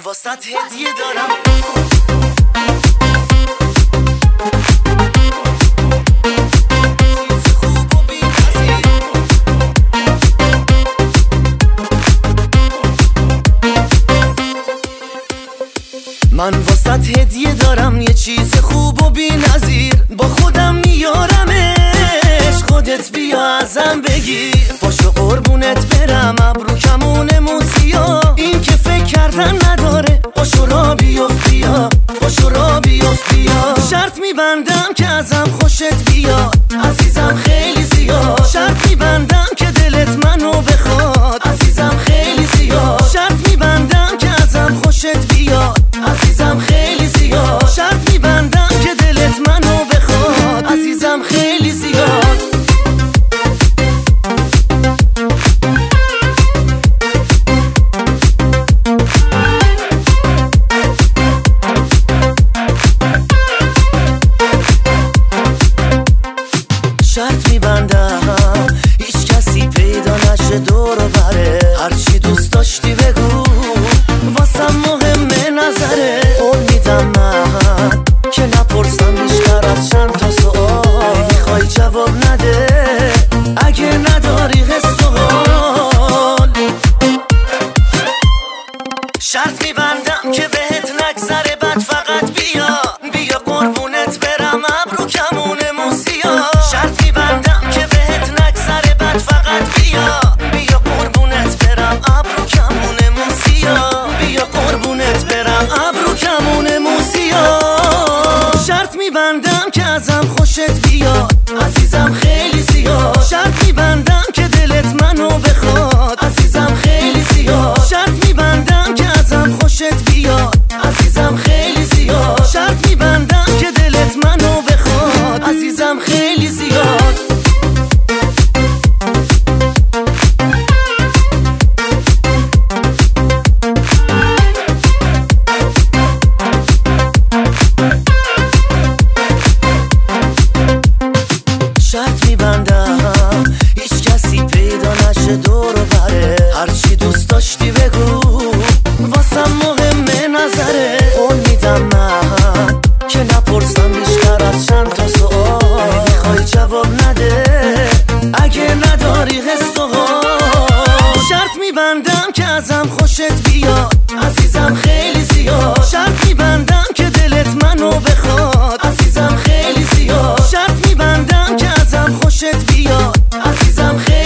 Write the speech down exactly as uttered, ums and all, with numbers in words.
واسط هدیه دارم. من واسط هدیه دارم، یه چیز خوب و بی نظیر، با خودم میارمش، خودت بیا ازم بگیر. پاشو قربونت برم، ابرو کمون موسیا، این که فکر کردن نداره. پاشو را بیفت بیا، پاشو را بیفت بیا. شرط میبندم که ازم خوشت بیا، عزیزم خیلی زیاد. شرط میبندم که دلت منو بخواد، عزیزم خیلی زیاد. شرط میبندم که ازم خوشت بیا، عزیزم خیلی زیاد. شرط میبندم که دلت منو بخواد، عزیزم خیلی زیاد. شرط میبندم هیچ کسی پیدا نشه دور و بره، هرچی دوست داشتی بگو واسم مهمه نظره. قول میدم من که نپرسم بیشتر از چند تا سوال، میخوای جواب نده اگه نداری حس و حال. شرط میبندم که بهت نگذره بد، فقط بیا بیا قربونت برم، ابرو کمون موسیا. شرط میبندم که بهت نگذره بد، فقط بیا بیا قربونت برم، ابرو کمون موسیا. بیا قربونت برم، ابرو کمون موسیا. شرط میبندم که ازم خوشت بیا، عزیزم خیلی زیاد. شرط میبندم که دلت منو بخواد، عزیزم خیلی زیاد. شرط میبندم که ازم خوشت بیا، عزیزم خیلی زیاد. شرط میبندم که دلت منو بخواد، عزیزم خیلی زیاد. شرط میبندم هیچ کسی پیدا نشه دور و بره، هرچی دوست داشتی بگو واسم مهمه نظره. قول میدم من که نپرسم بیشتر از چند تا سوال، میخوای جواب نده اگه نداری حس و حال. شرط میبندم که ازم خوشت بیا، عزیزم خیلی زیاد. شرط میبندم که دلت منو بخواد، عزیزم خیلی زیاد. شرط میبندم که ازم خوشت بیا، عزیزم خیلی